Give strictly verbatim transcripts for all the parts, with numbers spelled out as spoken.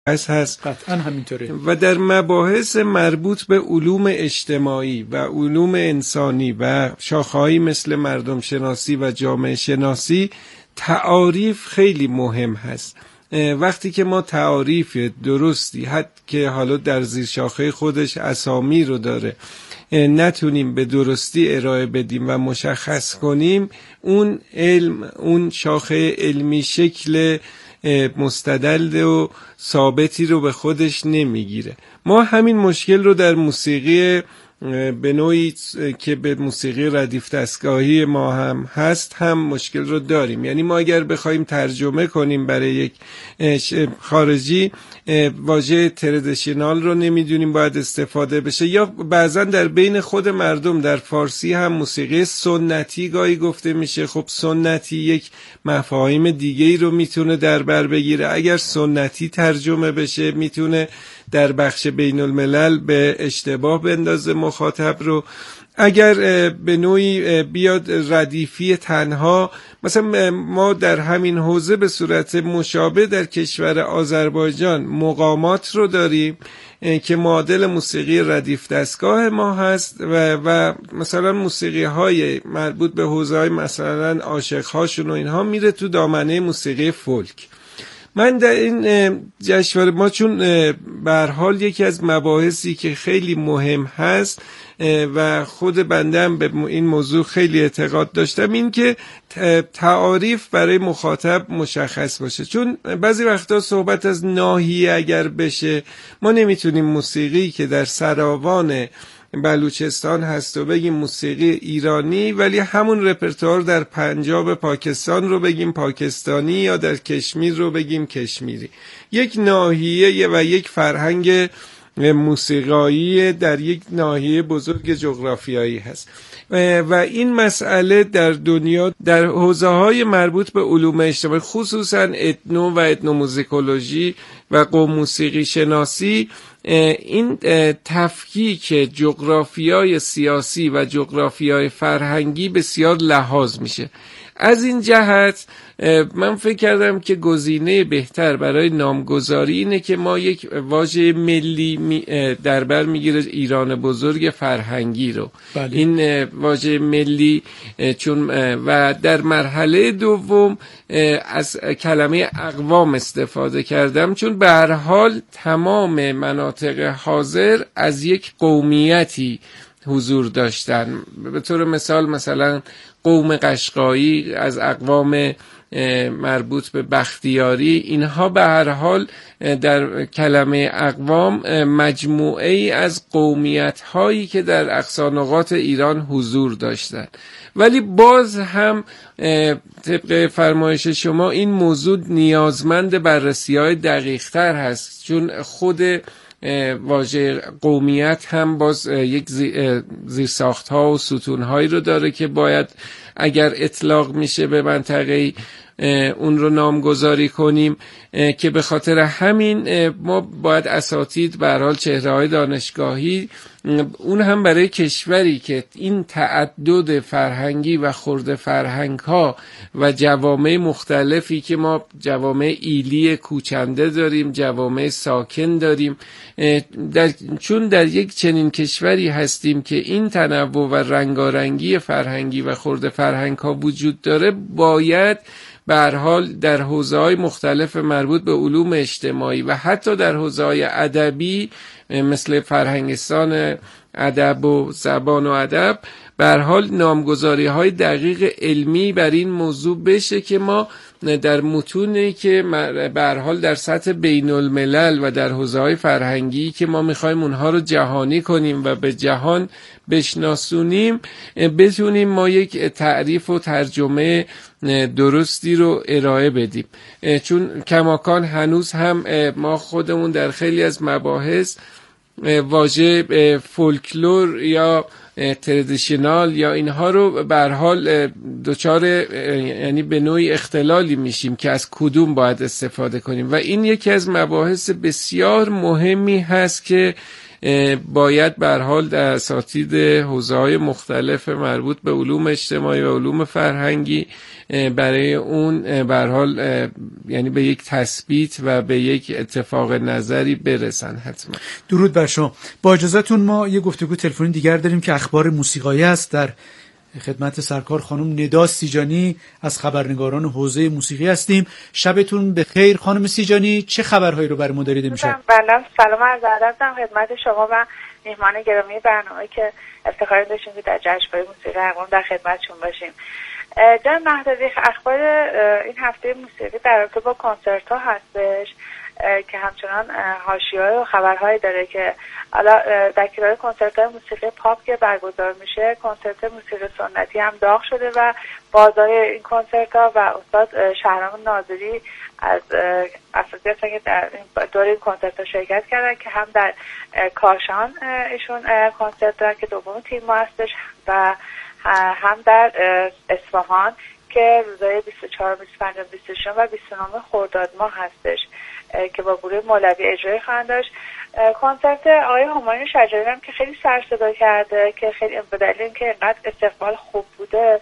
هست قطعا همینطوره. و در مباحث مربوط به علوم اجتماعی و علوم انسانی و شاخه‌هایی مثل مردم شناسی و جامعه شناسی تعاریف خیلی مهم هست. وقتی که ما تعاریف درستی، حتی که حالا در زیر شاخه خودش اسامی رو داره، نتونیم به درستی ارائه بدیم و مشخص کنیم، اون علم، اون شاخه علمی شکل مستدل و ثابتی رو به خودش نمیگیره. ما همین مشکل رو در موسیقی به نوعی که به موسیقی ردیف دستگاهی ما هم هست هم مشکل رو داریم. یعنی ما اگر بخوایم ترجمه کنیم برای یک خارجی، واژه تردشنال رو نمیدونیم باید استفاده بشه، یا بعضا در بین خود مردم در فارسی هم موسیقی سنتی گاهی گفته میشه. خب سنتی یک مفاهیم دیگه‌ای رو میتونه در بر بگیره. اگر سنتی ترجمه بشه میتونه در بخش بین الملل به اشتباه بندازه مخاطب رو. اگر به نوعی بیاد ردیفی تنها، مثلا ما در همین حوزه به صورت مشابه در کشور آذربایجان مقامات رو داریم که معادل موسیقی ردیف دستگاه ما هست و, و مثلا موسیقی های مربوط به حوزه های مثلا عاشق هاشون و اینها میره تو دامنه موسیقی فولک. من در این جشنواره ما چون به هر حال یکی از مباحثی که خیلی مهم هست و خود بنده هم به این موضوع خیلی اعتقاد داشتم، این که تعاریف برای مخاطب مشخص باشه. چون بعضی وقتا صحبت از ناحیه اگر بشه، ما نمیتونیم موسیقی که در سراوان بلوچستان هست و بگیم موسیقی ایرانی، ولی همون رپرتوار در پنجاب پاکستان رو بگیم پاکستانی یا در کشمیر رو بگیم کشمیری. یک ناحیه و یک فرهنگ موسیقایی در یک ناحیه بزرگ جغرافیایی هست و این مسئله در دنیا در حوزه‌های مربوط به علوم اجتماعی، خصوصا اتنو و اتنوموزیکولوژی و قوم موسیقی شناسی، این تفکیک جغرافیای سیاسی و جغرافیای فرهنگی بسیار لحاظ میشه. از این جهت من فکر کردم که گزینه بهتر برای نامگذاری اینه که ما یک واژه ملی در بر میگیره، ایران بزرگ فرهنگی رو. بله. این واژه ملی چون و در مرحله دوم از کلمه اقوام استفاده کردم، چون به هر حال تمام مناطق حاضر از یک قومیتی حضور داشتن. به طور مثال مثلا قوم قشقایی از اقوام مربوط به بختیاری، اینها به هر حال در کلمه اقوام مجموعه ای از قومیت هایی که در اقصانقاط ایران حضور داشتند. ولی باز هم طبق فرمایش شما این موضوع نیازمند بررسی های دقیق تر هست، چون خود واژه قومیت هم باز یک زیرساخت ها و ستون هایی رو داره که باید اگر اطلاق میشه به منطقه اون رو نامگذاری کنیم، که به خاطر همین ما باید اساتید به هر حال چهره‌های دانشگاهی، اون هم برای کشوری که این تعدد فرهنگی و خرد فرهنگ‌ها و جوامع مختلفی که ما جوامع ایلی کوچنده داریم، جوامع ساکن داریم، در چون در یک چنین کشوری هستیم که این تنوع و رنگارنگی فرهنگی و خرد فرهنگ‌ها وجود داره، باید به هر حال در حوزه‌های مختلف مربوط به علوم اجتماعی و حتی در حوزه‌های ادبی مثل فرهنگستان ادب و زبان و ادب به هر حال نامگذاری‌های دقیق علمی بر این موضوع بشه که ما در متونی که به هر حال در سطح بین الملل و در حوزه‌های فرهنگی که ما می‌خوایم اونها رو جهانی کنیم و به جهان بشناسونیم، بتونیم ما یک تعریف و ترجمه درستی رو ارائه بدیم. چون کماکان هنوز هم ما خودمون در خیلی از مباحث واژه فولکلور یا تردیشنال یا اینها رو به هر حال دچار یعنی به نوعی اختلالی میشیم که از کدوم باید استفاده کنیم و این یکی از مباحث بسیار مهمی هست که باید به هر حال در اساتید حوزه‌های مختلف مربوط به علوم اجتماعی و علوم فرهنگی برای اون به هر حال یعنی به یک تثبیت و به یک اتفاق نظری برسن حتما. درود بر شما. با اجازهتون ما یه گفتگو تلفنی دیگر داریم که اخبار موسیقایی است. در خدمت سرکار خانم ندا سیجانی از خبرنگاران حوزه موسیقی هستیم. شبتون بخیر خانم سیجانی، چه خبرهایی رو برای ما دارید امشب؟ بله سلام عرض ادب دارم خدمت شما و مهمان گرامی برنامه که افتخار داشتیم که در جشنواره موسیقی اقوام در خدمتشون باشیم. جناب مهدوی، اخبار این هفته موسیقی در رابطه با کنسرت ها هستش که همچنان حاشیه‌های و خبرهایی داره که حالا در کنار کنسرت‌های موسیقی پاپ که برگزار میشه، کنسرت موسیقی سنتی هم داغ شده و بازار این کنسرت‌ها و استاد شهرام ناظری از افرادی هستن که در دور این کنسرت‌ها شرکت کردن که هم در کاشان ایشون کنسرت دارن که دوم تیم ما هستش و هم در اصفهان که روزهای بیست و چهار، بیست و پنج، بیست و شش و بیست و نه خرداد ماه هستش که با گروه مولوی اجرای خواهند داشت. کنسرت آقای همایون شجریان هم که خیلی سر صدا کرده که خیلی به دلیل اینکه اینقدر استقبال خوب بوده،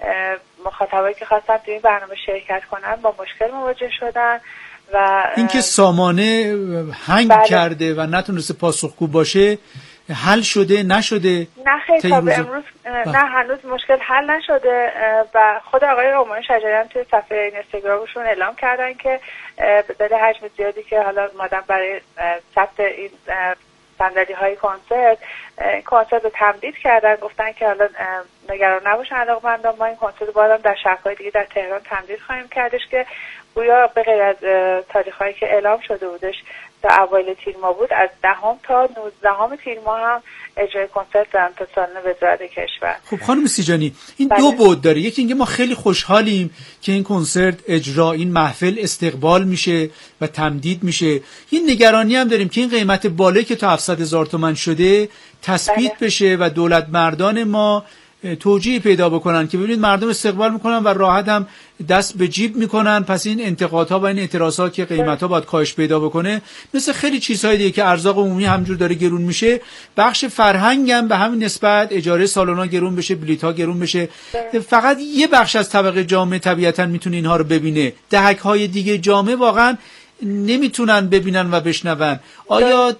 مخاطبایی که خواستن توی این برنامه شرکت کنن با مشکل مواجه شدن و اینکه سامانه هنگ بله. کرده و نتونسته پاسخگو باشه حل شده نشده؟ نه خیلی تا به امروز نه هنوز مشکل حل نشده و خود آقای همایون شجریان توی صفحه اینستاگرامشون اعلام کردن که به دلیل حجم زیادی که حالا مادام برای ثبت این صندلی های کنسرت این کنسرت رو تمدید کردن، گفتن که حالا نگران نباشن علاقه‌مندان، ما این کنسرت رو بعداً در شهرهای دیگه در تهران تمدید خواهیم کردش که گویا به غیر از تاریخ‌هایی که اعلام شده بودش تا اوایل تیر ماه بود، از دهم تا نوزدهم تیر ماه هم اجرای کنسرت دارن تا سالن وزارت کشور. خب خانم سیجانی این بله. دو بعد داره. یکی اینکه ما خیلی خوشحالیم که این کنسرت اجرا این محفل استقبال میشه و تمدید میشه. این نگرانی هم داریم که این قیمت بالایی که تا هفتصد هزار تومان شده تثبیت بله. بشه و دولت مردان ما توجیه پیدا بکنن که ببینید مردم استقبال میکنن و راحت هم دست به جیب میکنن، پس این انتقادها و این اعتراضات که قیمتها باید کاهش پیدا بکنه مثل خیلی چیزهای دیگه که ارزاق عمومی همجور داره گرون میشه، بخش فرهنگ هم به همین نسبت اجاره سالن‌ها گرون بشه، بلیط‌ها گرون بشه. فقط یه بخش از طبقه جامعه طبیعتاً میتونه اینها رو ببینه، دهک‌های دیگه جامعه واقعا نمیتونن ببینن و بشنون. آیا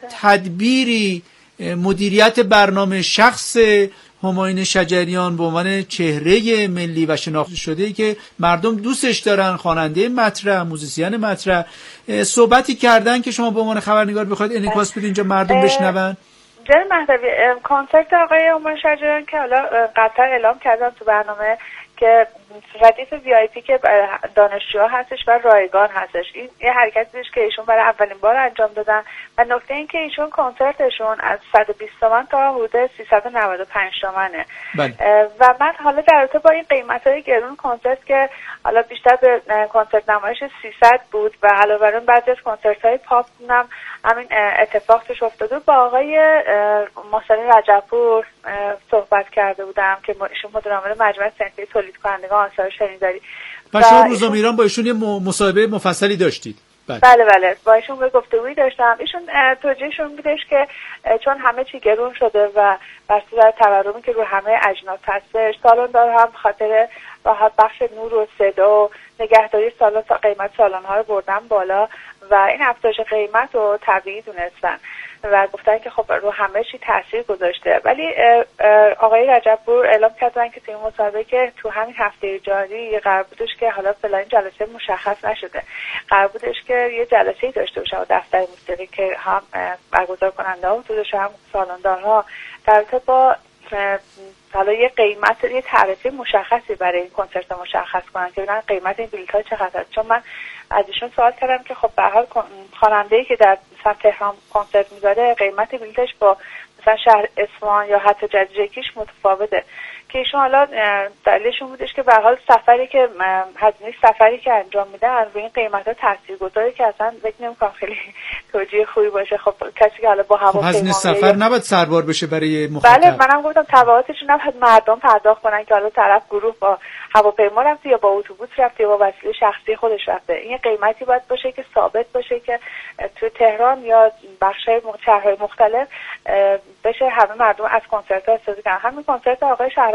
تدبیری مدیریت برنامه شخص همایون شجریان به عنوان چهره ملی و شناخته شده که مردم دوستش دارن، خواننده مطرح، موزیسین مطرح، صحبتی کردن که شما به عنوان خبرنگار بخواید انعکاس بدید اینجا مردم بشنون؟ جناب مهدوی، کنسرت آقای همایون شجریان که حالا قطعا اعلام کردن تو برنامه که ردیف وی آی پی که دانشجوها هستش و رایگان هستش، این یه حرکتیش که ایشون برای اولین بار انجام دادن و نکته این که ایشون کنسرتشون از صد و بیست تومن تا حدود سیصد و نود و پنج تومنه و من حالا در رابطه با این قیمت‌های گرون کنسرت که حالا بیشتر به کنسرت نمایش سیصد بود و علاوه بر اون بعضی از کنسرت‌های پاپ هم همین اتفاق توش افتاده، با آقای محسن رجبپور صحبت کرده بودم که ایشون مدیر عامل مجمع صنفی تولید کنندگان آثار شنیداری و شما روزنامه ایران با ایشون یه مصاحبه مفصلی داشتید. بله بله, بله. با ایشون به گفتگویی داشتم. ایشون توجیهشون بودش که چون همه چی گرون شده و بر صورت تورمی که رو همه اجناس هستش، سالن هم خاطر راحت بخش نور و صدا و نگهداری سالن قیمت سالن‌ها رو بردن بالا و این افزایش قیمت رو طبیعی دونستن و گفتن که خب رو همه چی تاثیر گذاشته. ولی آقای رجبپور اعلام کردن که توی مصاحبه که تو همین هفته جاری قرار بودش که حالا فعلا جلسه مشخص نشده، قرار بودش که یه جلسه‌ای داشته باشه و دفتر موسیقی که هم برگزار کننده ها حضورش هم سالندارها در رابطه با حالا یه قیمت یه تعرفه مشخصی برای این کنسرت مشخص کنن که ببینن قیمت این بلیط‌ها چقدره. چون من از ایشون سوال کردم که خب به هر حال خواننده‌ای که در مثلا تهران کنسرت می‌ذاره قیمت بلیطش با مثلا شهر اصفهان یا حتی جزیره‌کیش متفاوته، که ایشون حالا دلیلشون بودش که به هر حال سفری که هزینه سفری که انجام میدن روی این قیمت‌ها تاثیرگذاره که اصلا فکر نمی‌کنم خیلی توجیه خوبی باشه. خب کسی که حالا با هواپیما خب هزینه سفر نباید سربار بشه برای مخاطب. بله منم گفتم تبعاتش نباید مردم پرداخت کنن که حالا طرف گروه با هواپیما رفته یا با اتوبوس رفته یا با وسیله شخصی خودش رفته. این قیمتی باید باشه که ثابت باشه که توی تهران یا بخش‌های شهرهای مختلف بشه همه مردم از کنسرت‌ها استفاده کنن. همین کنسرت آقای شهرام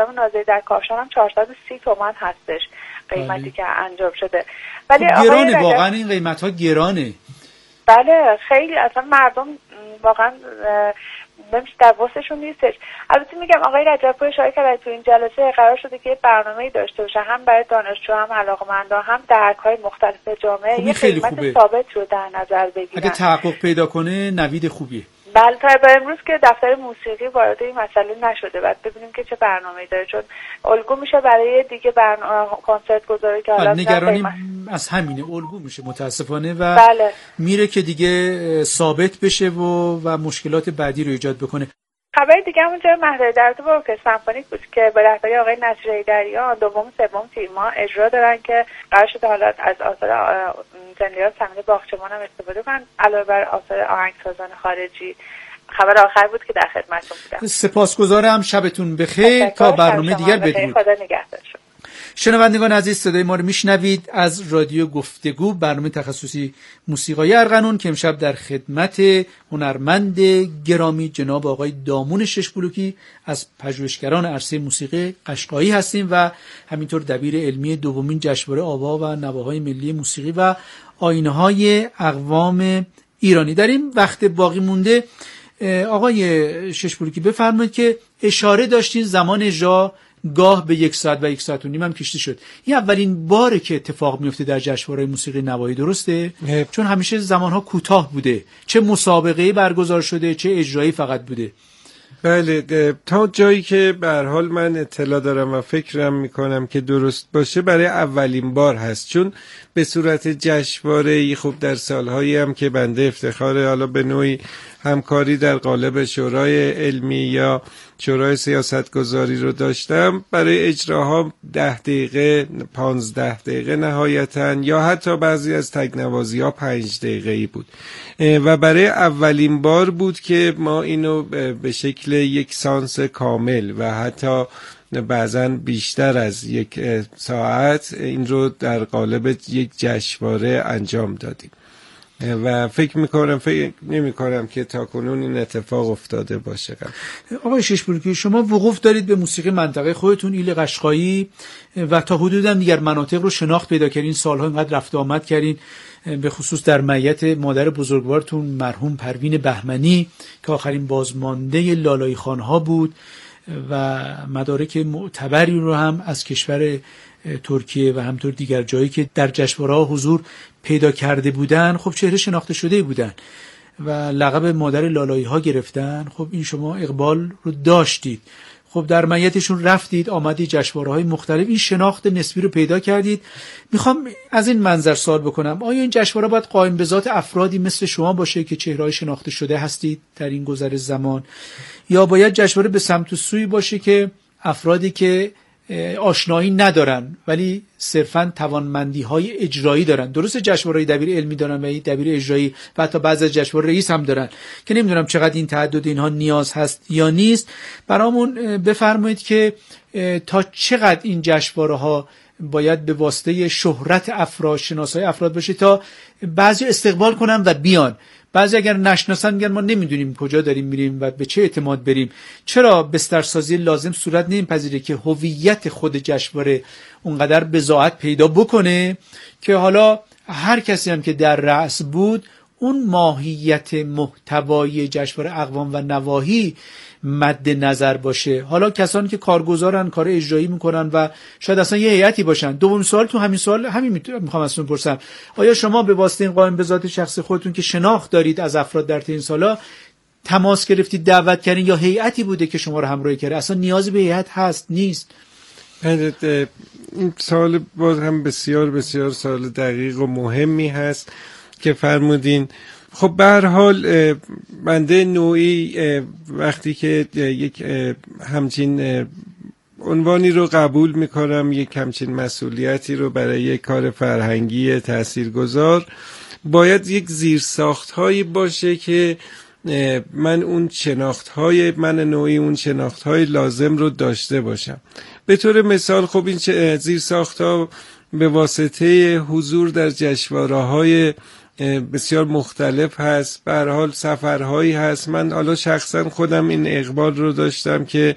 اعظم ناظری در کاشان هم چهارصد و سی تومان هستش قیمتی بله. که انجام شده. ولی خب گرانه واقعا این قیمت ها گرانه. بله خیلی اصلا مردم واقعا نمیشه در وسطشون نیستش. البته میگم آقای رجبپور اشاره کرد تو این جلسه قرار شده که برنامه‌ای داشته باشه هم برای دانشجو هم علاقه‌مندان هم درک‌های مختلف جامعه یه قیمت ثابت رو در نظر بگیرن. اگه تحقق پیدا کنه نوید خوبیه. بله تا به امروز که دفتر موسیقی وارد این مسئله نشده، بعد ببینیم که چه برنامه‌ای داره، چون الگو میشه برای دیگه برنامه کنسرت گذاری که حالا نگرانی از همینه، الگو میشه متاسفانه و بله. میره که دیگه ثابت بشه و و مشکلات بعدی رو ایجاد بکنه. خبر دیگه همون جای مهد درت با ارکستر سمفونیک بود که به رهبری آقای نصیر حیدریان دوم سوم تیر ماه اجرا دارن که قرار شده حالا از آثار زندیات سمیر باغچمان هم استفاده کنن علاوه بر آثار آهنگسازان خارجی. خبر آخر بود که در خدمتتون بودم. سپاسگزارم، شبتون بخیر. تا برنامه دیگر بدرود. خدا نگهدار شما. شنوندگان عزیز، صدای ما رو میشنوید از رادیو گفتگو، برنامه تخصصی موسیقای ارغنون که امشب در خدمت هنرمند گرامی جناب آقای دامون ششبلوکی از پژوهشگران عرصه موسیقی قشقایی هستیم و همینطور دبیر علمی دومین جشنواره آوا و نواهای ملی موسیقی و آیین‌های اقوام ایرانی. در این وقت باقی مونده آقای ششبلوکی بفرمایید که اشاره داشتین زمان اجرا گاه به یک ساعت و یک ساعت و نیم هم کشته شد. این اولین باره که اتفاق میفته در جشنواره موسیقی نوایی، درسته؟ هب. چون همیشه زمانها کوتاه بوده، چه مسابقه‌ای برگزار شده چه اجرایی فقط بوده. بله، تا جایی که به هر حال من اطلاع دارم و فکرم میکنم که درست باشه برای اولین بار هست، چون به صورت جشنواره‌ای خب در سالهایی هم که بنده افتخار حالا به نوعی همکاری در قالب شورای علمی یا شورای سیاستگذاری رو داشتم، برای اجراها ده دقیقه پانزده دقیقه نهایتاً یا حتی بعضی از تکنوازی ها پنج دقیقه‌ای بود و برای اولین بار بود که ما اینو به شکل یک سانس کامل و حتی بعضاً بیشتر از یک ساعت این رو در قالب یک جشنواره انجام دادیم و فکر میکنم فکر نمیکنم که تاکنون این اتفاق افتاده باشه. آقای ششبلوکی، شما وقوف دارید به موسیقی منطقه خودتون ایل قشقایی و تا حدوداً دیگر مناطق رو شناخت پیدا کردین، سالها اینقدر رفت آمد کردین، به خصوص در معیت مادر بزرگوارتون مرحوم پروین بهمنی که آخرین بازمانده لالایی خانها بود و مدارک معتبری رو هم از کشور ترکیه و همطور دیگر جایی که در جشنواره‌ها حضور پیدا کرده بودن خب چهره شناخته شده بودن و لقب مادر لالایی ها گرفتن. خب این شما اقبال رو داشتید، خب در معیتشون رفتید، آمدید جشنواره‌های مختلف، این شناخت نسبی رو پیدا کردید. میخوام از این منظر سوال بکنم، آیا این جشنواره باید قائم به ذات افرادی مثل شما باشه که چهره‌های شناخته شده هستید در این گذر زمان، یا باید جشنواره به سمت و سوی باشه که افرادی که آشنایی ندارن ولی صرفاً توانمندی‌های اجرایی دارن؟ درسته جشنواره دبیر علمی دارن و دبیر اجرایی و حتی بعضی از جشنواره رئیس هم دارن که نمیدونم چقدر این تعدد اینها نیاز هست یا نیست. برامون بفرمایید که تا چقدر این جشنواره‌ها باید به واسطه شهرت افراد، شناسایی افراد باشه تا بعضی استقبال کنن و بیان، بعضی اگر نشناسن میگن ما نمیدونیم کجا داریم میریم و به چه اعتماد بریم. چرا بسترسازی لازم صورت نمیپذیره که هویت خود جشنواره اونقدر بضاعت پیدا بکنه که حالا هر کسی هم که در رأس بود اون ماهیت محتوای جشنواره اقوام و نواحی مد نظر باشه؟ حالا کسانی که کارگزارن، کار اجرایی میکنن و شاید اصلا یه هیئتی باشن. دوم سوال تو همین سوال همین میخوام ازتون بپرسم، آیا شما به واسطه این قائم به ذات شخص خودتون که شناخت دارید از افراد در این سالا تماس گرفتید، دعوت کردین یا هیئتی بوده که شما رو همراهی کرده؟ اصلا نیازی به هیئت هست نیست؟ این سوال باز هم بسیار بسیار سوال دقیق و مهمی هست که فرمودین. خب به هر حال بنده نوعی وقتی که یک همچین عنوانی رو قبول میکنم، یک همچین مسئولیتی رو برای یک کار فرهنگی تاثیرگذار، باید یک زیرساخت‌هایی باشه که من اون شناخت‌های من نوعی اون شناخت‌های لازم رو داشته باشم. به طور مثال خب این زیرساخت‌ها به واسطه حضور در جشنواره‌های بسیار مختلف هست، به هر حال سفرهایی هست. من حالا شخصا خودم این اقبال رو داشتم که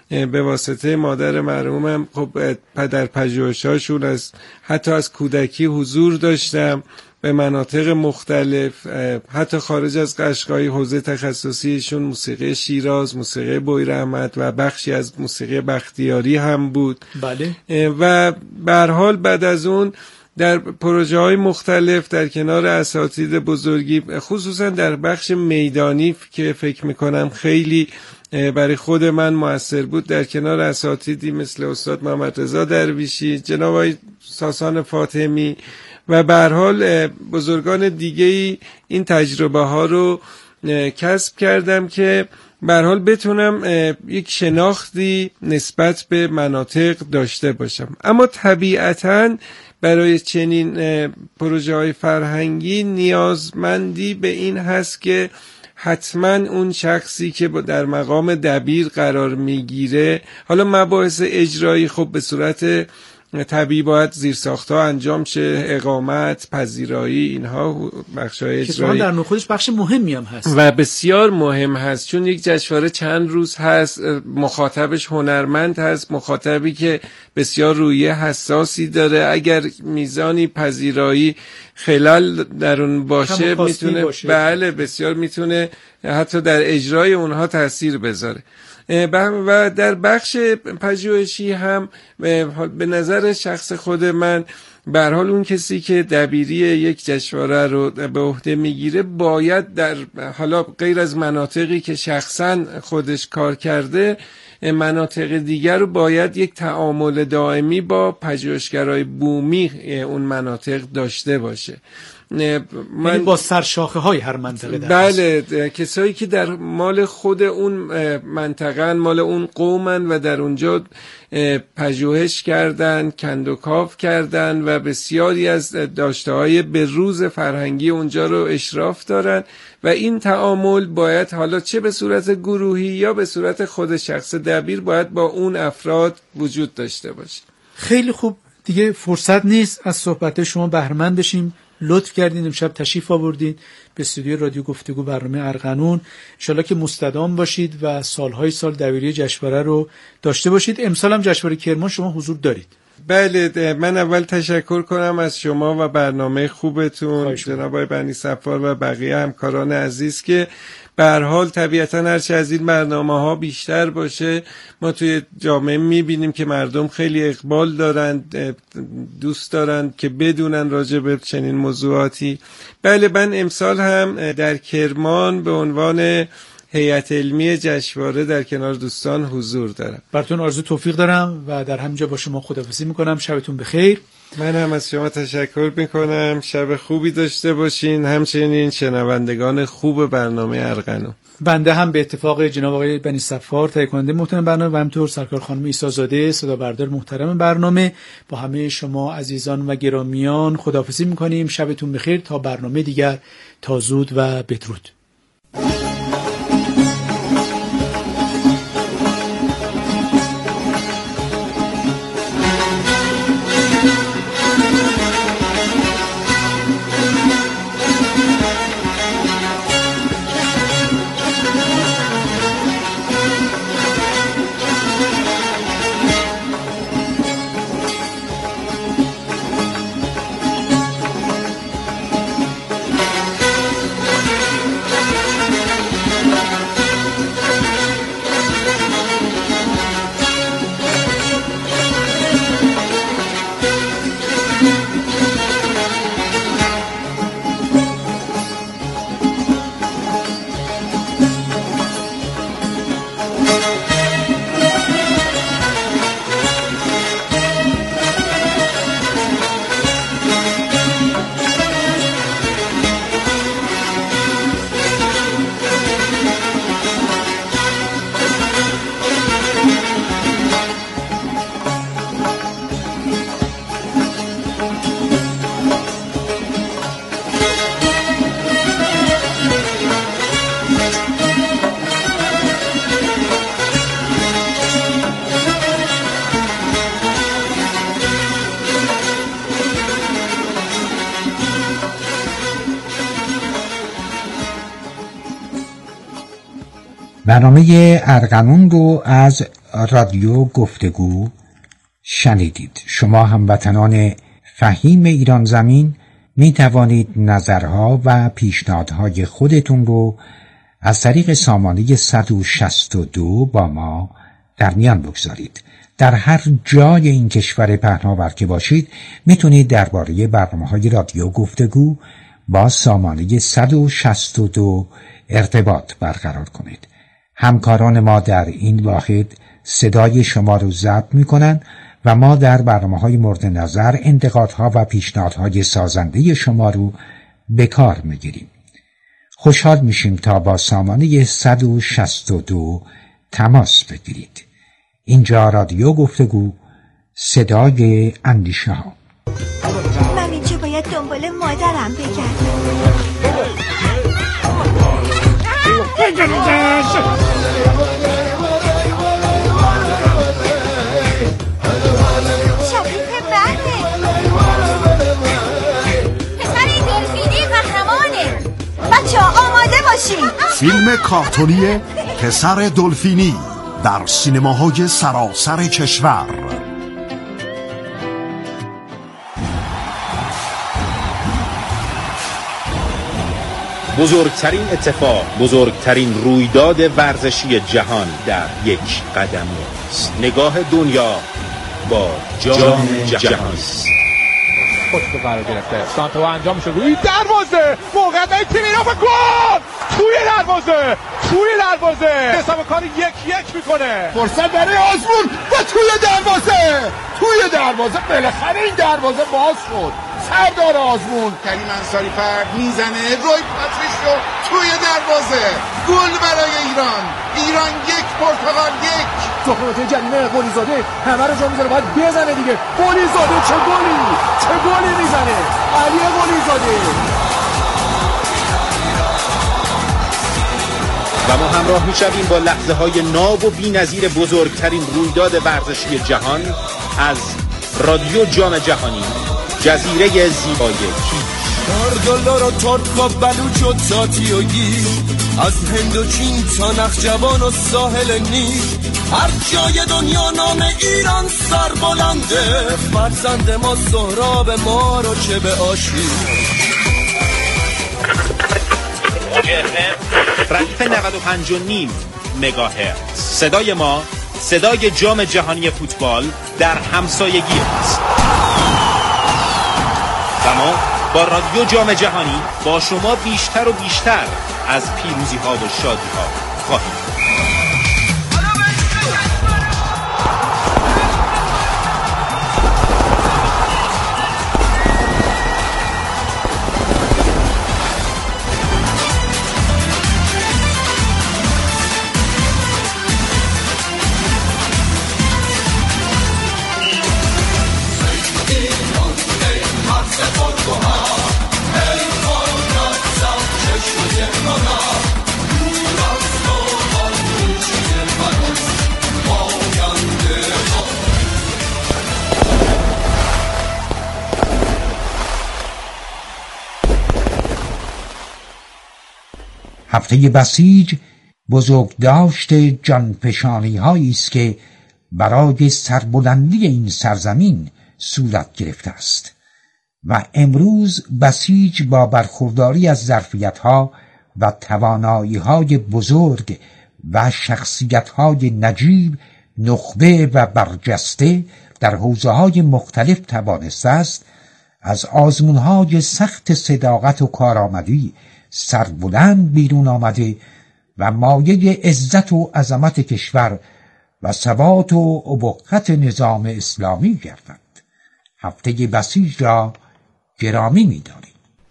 به واسطه مادر مرحومم خب در پژوهش‌هاشون از حتی از کودکی حضور داشتم به مناطق مختلف، حتی خارج از قشقای حوزه تخصصیشون موسیقی شیراز، موسیقی بویراحمد و بخشی از موسیقی بختیاری هم بود. بله. و به هر حال بعد از اون در پروژه های مختلف در کنار اساتید بزرگی، خصوصا در بخش میدانی که فکر میکنم خیلی برای خود من مؤثر بود، در کنار اساتیدی مثل استاد محمد رضا درویشی، جناب آقای ساسان فاطمی و به هر حال بزرگان دیگه‌ای این تجربه ها رو کسب کردم که به هر حال بتونم یک شناختی نسبت به مناطق داشته باشم. اما طبیعتاً برای چنین پروژه های فرهنگی نیازمندی به این هست که حتما اون شخصی که در مقام دبیر قرار میگیره، حالا مباحث اجرایی خب به صورت طبیعی باید زیرساخت‌ها انجام شه، اقامت، پذیرایی، اینها بخش‌های اجرایی که در خودش بخش مهمی هم هست و بسیار مهم هست، چون یک جشنواره چند روز هست، مخاطبش هنرمند هست، مخاطبی که بسیار رویه حساسی داره. اگر میزانی پذیرایی خلل در اون باشه میتونه باشه. بله بسیار میتونه حتی در اجرای اونها تاثیر بذاره. و در بخش پژوهشی هم به نظر شخص خود من به هر حال اون کسی که دبیری یک جشنواره رو به عهده میگیره باید در حالا غیر از مناطقی که شخصا خودش کار کرده، مناطق دیگر رو باید یک تعامل دائمی با پژوهشگرای بومی اون مناطق داشته باشه. من با سرشاخه های هر منطقه در بله ده. کسایی که در مال خود اون منطقه، مال اون قومن و در اونجا پژوهش کردن، کندوکاو کردن و بسیاری از داشته های به روز فرهنگی اونجا رو اشراف دارن و این تعامل باید حالا چه به صورت گروهی یا به صورت خود شخص دبیر باید با اون افراد وجود داشته باشه. خیلی خوب، دیگه فرصت نیست از صحبت شما بهره‌مند بشیم. لطف کردین امشب تشریف آوردید به استودیو رادیو گفتگو برنامه ارغنون. ان شاءالله که مستدام باشید و سالهای سال دبیری جشنواره رو داشته باشید. امسال هم جشنواره کرمان شما حضور دارید. بله، من اول تشکر کنم از شما و برنامه خوبتون، جناب آقای بنی صفار و بقیه همکاران عزیز که به هر حال طبیعتاً هرچه از این برنامه‌ها بیشتر باشه، ما توی جامعه می‌بینیم که مردم خیلی اقبال دارند، دوست دارند که بدونن راجع به چنین موضوعاتی. بله، من امسال هم در کرمان به عنوان هیئت علمی جشنواره در کنار دوستان حضور دارم. براتون آرزو توفیق دارم و در همینجا با شما خداحافظی می‌کنم. شبتون بخیر. من هم از شما تشکر میکنم. شب خوبی داشته باشین، همچنین شنوندگان خوب برنامه ارغنون. بنده هم به اتفاق جناب آقای بنی صفار تهیه کننده محترم برنامه و همینطور سرکار خانم عیسی زاده صدا بردار محترم برنامه، با همه شما عزیزان و گرامیان خداحافظی میکنیم. شبتون بخیر تا برنامه دیگر. تا زود و بدرود. برنامه ارغنون رو از رادیو گفتگو شنیدید. شما هموطنان فهیم ایران زمین می توانید نظرها و پیشنهادهای خودتون رو از طریق سامانه صد و شصت و دو با ما در میان بگذارید. در هر جای این کشور پهناور که باشید میتونید درباره برنامه‌های رادیو گفتگو با سامانه صد و شصت و دو ارتباط برقرار کنید. همکاران ما در این واحد صدای شما رو ضبط میکنن و ما در برنامه‌های مورد نظر انتقادها و پیشنهادهای سازنده شما رو به کار میگیریم. خوشحال میشیم تا با سامانه صد و شصت و دو تماس بگیرید. اینجا رادیو گفتگو، صدای اندیشه ها. من اینجا باید دنبال مادرم بگردم. شبیه منه. پسر این دلفینی قهرمانه. بچه ها آماده باشین. فیلم کارتونی پسر دلفینی در سینماهای سراسر کشور. بزرگترین اتفاق، بزرگترین رویداد ورزشی جهان در یک قدم است. نگاه دنیا با جام جهانی. خوش قرار گرفته. سانتو انجام شد. روی دروازه. موقعیت تیم ایران به گل. توی دروازه. توی دروازه. حساب کار یک یک میکنه. فرصت برای آزمون و توی دروازه. توی دروازه بالاخره این دروازه باز شد. سردار آزمون کریم انصاری فرد میزنه. روی پاتریسیو توی دروازه. گل برای ایران. ایران یک، پرتغال یک. سخنرانی جلیل قلیزاده همه رو جا میذاره، باید بزنه دیگه. قلیزاده چه گلی، چه گلی میزنه علی قلیزاده. و ما همراه میشویم با لحظه های ناب و بی‌نظیر بزرگترین رویداد ورزشی جهان از رادیو جام جهانی، جزیره زیبای کیش. دلار و ترک و بلوچ و تاتی و گیر، از هند و چین تا نخجوان و ساحل نیل، هر جای دنیا نام ایران سر بلنده. فرزند ما سهراب ما رو چه به آشی. ردیف نود و پنج و نیم مگاهرتز. صدای ما، صدای جام جهانی فوتبال در همسایگی است. و ما با رادیو جام جهانی با شما بیشتر و بیشتر از پیروزی ها و شادی ها خواهیم. هفته بسیج بزرگداشت جانفشانی هایی است که برای سربلندی این سرزمین صورت گرفته است و امروز بسیج با برخورداری از ظرفیت‌ها و توانایی‌های بزرگ و شخصیت‌های نجیب، نخبه و برجسته در حوزه‌های مختلف توانسته است از آزمون‌های سخت صداقت و کارآمدی سربلند بیرون آمده و مایه عزت و عظمت کشور و ثبات و ابهت نظام اسلامی گردد. هفته بسیج را گرامی می‌دانیم.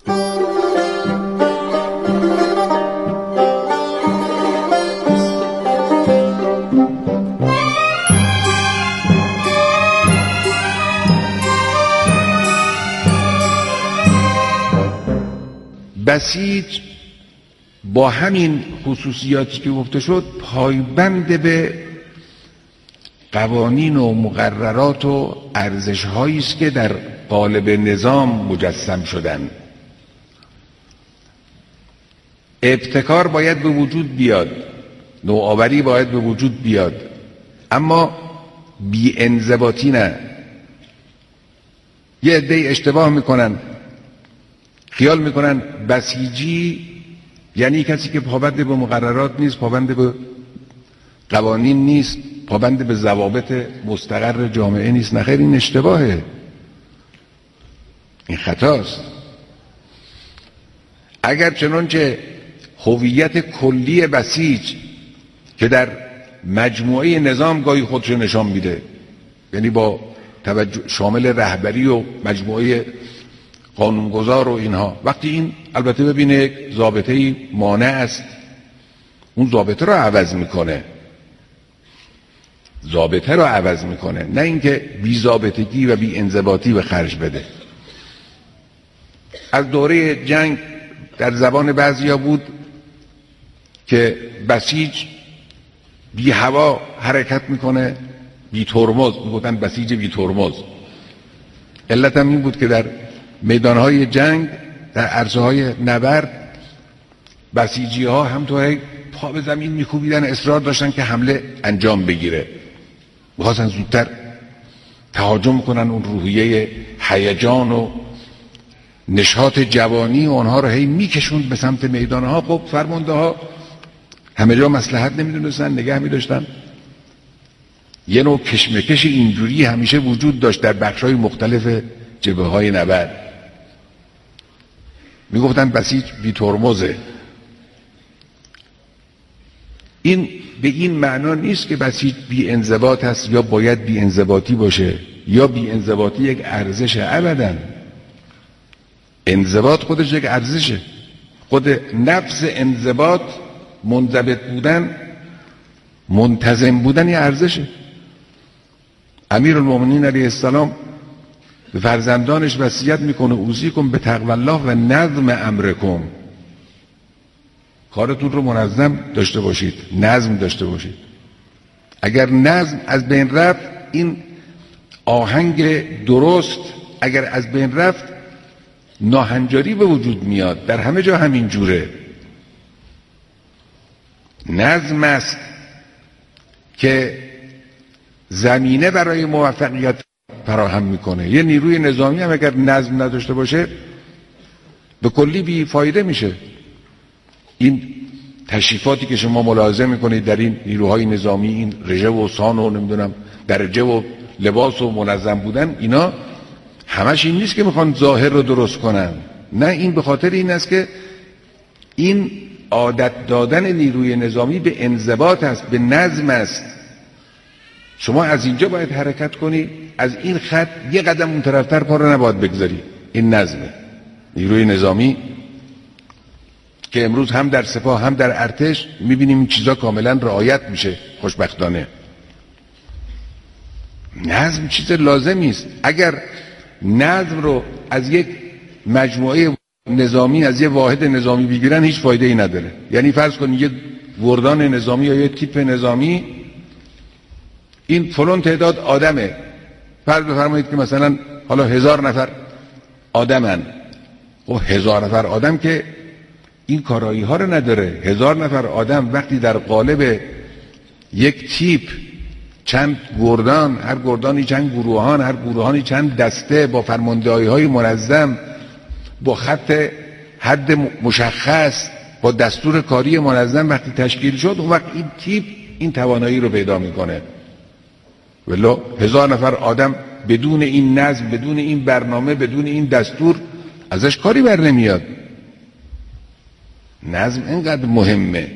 بسیج با همین خصوصیاتی که گفته شد پایبند به قوانین و مقررات و ارزش‌هایی است که در قالب نظام مجسم شدن. ابتکار باید به وجود بیاد، نوآوری باید به وجود بیاد، اما بی انضباطی نه. یه عده اشتباه میکنن، خیال میکنن بسیجی یعنی کسی که پابند به مقررات نیست، پابند به قوانین نیست، پابند به ضوابط مستقر جامعه نیست. نخیر، این اشتباهه، این خطاست. اگر چنانچه هویت کلی بسیج که در مجموعه نظام گاهی خودش نشان میده، یعنی با توجه شامل رهبری و مجموعه قانونگذار و اینها، وقتی این البته ببینه یک ضابطه‌ای مانع است، اون ضابطه رو عوض میکنه، ضابطه رو عوض میکنه، نه اینکه بی ضابطگی و بی انضباطی به خرج بده. از دوره جنگ در زبان بعضیا بود که بسیج بی هوا حرکت میکنه، بی ترمز، میگفتن بسیج بی ترمز. علت هم این بود که در میدانهای جنگ، در عرصه‌های نبرد، بسیجی ها همطور پا به زمین میکوبیدن، اصرار داشتن که حمله انجام بگیره، میخواستن زودتر تهاجم کنن. اون روحیه هیجان و نشاط جوانی و آنها رو هی میکشوند به سمت میدانها. خب فرمانده ها همه جا مصلحت نمیدونستن، نگه میداشتن. یه نوع کشمکش اینجوری همیشه وجود داشت در بخش‌های مختلف جبهه‌های نبرد. میگفتن بسیج بی ترمزه. این به این معنا نیست که بسیج بی انضباط هست یا باید بی انضباطی باشه، یا بی انضباطی یک ارزشه. ابداً انضباط خودش یک ارزشه. خود نفس انضباط، منضبط بودن، منتظم بودن یه ارزشه. امیرالمومنین علیه السلام به فرزندانش وصیت میکنه اوصیکم به تقوی الله و نظم امرکم. کارتون رو منظم داشته باشید، نظم داشته باشید. اگر نظم از بین رفت، این آهنگ درست اگر از بین رفت، ناهنجاری به وجود میاد. در همه جا همین جوره. نظم است که زمینه برای موفقیت فراهم میکنه. یه نیروی نظامی هم اگر نظم نداشته باشه به کلی بی فایده میشه. این تشریفاتی که شما ملاحظه میکنید در این نیروهای نظامی، این رژه و سان و نمیدونم درجه و لباس و منظم بودن، اینا همش این نیست که میخوان ظاهر رو درست کنن. نه، این به خاطر این است که این عادت دادن نیروی نظامی به انضباط است، به نظم است. شما از اینجا باید حرکت کنی، از این خط یه قدم اون طرفتر پا رو نباید بگذاری. این نظمه. نیروی نظامی که امروز هم در سپاه هم در ارتش میبینیم این چیزا کاملا رعایت میشه، خوشبختانه. نظم چیز لازمی است. اگر نظم رو از یک مجموعه نظامی، از یک واحد نظامی بگیرن، هیچ فایده ای نداره. یعنی فرض کنید یک گردان نظامی یا یک تیپ نظامی، این فلان تعداد آدمه، فرض بفرمایید که مثلا حالا هزار نفر آدمن. و هزار نفر آدم که این کارایی ها رو نداره. هزار نفر آدم وقتی در قالب یک تیپ چند گردان، هر گردانی چند گروهان، هر گروهانی چند دسته، با فرماندهی های منظم، با خط حد مشخص، با دستور کاری منظم وقتی تشکیل شد، اون وقت این تیپ این توانایی رو پیدا میکنه. ولی هزار نفر آدم بدون این نظم، بدون این برنامه، بدون این دستور، ازش کاری بر نمیاد. نظم اینقدر مهمه.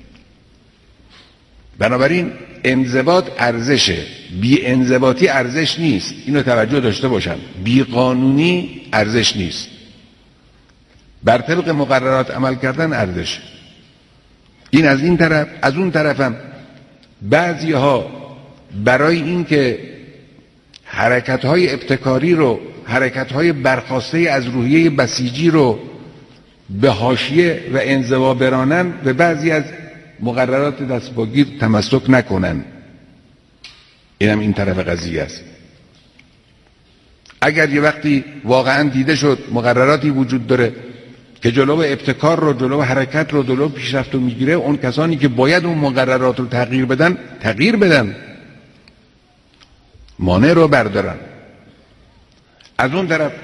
بنابراین انضباط ارزشه، بی انضباطی ارزش نیست. اینو توجه داشته باشن. بی قانونی ارزش نیست. بر طبق مقررات عمل کردن ارزش. این از این طرف. از اون طرفم بعضی ها برای اینکه حرکت‌های ابتکاری رو، حرکت‌های برخواسته از روحیه بسیجی رو به حاشیه و انزوا برانن، به بعضی از مقررات دستگیر تمسک نکنن. اینم این طرف قضیه است. اگر یه وقتی واقعا دیده شد مقرراتی وجود داره که جلو ابتکار رو، جلو حرکت رو، جلو پیشرفت رو میگیره، اون کسانی که باید اون مقررات رو تغییر بدن تغییر بدن. مانع رو بردارن، از اون طرف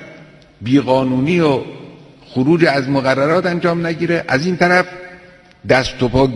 بیقانونی و خروج از مقررات انجام نگیره، از این طرف دست و پا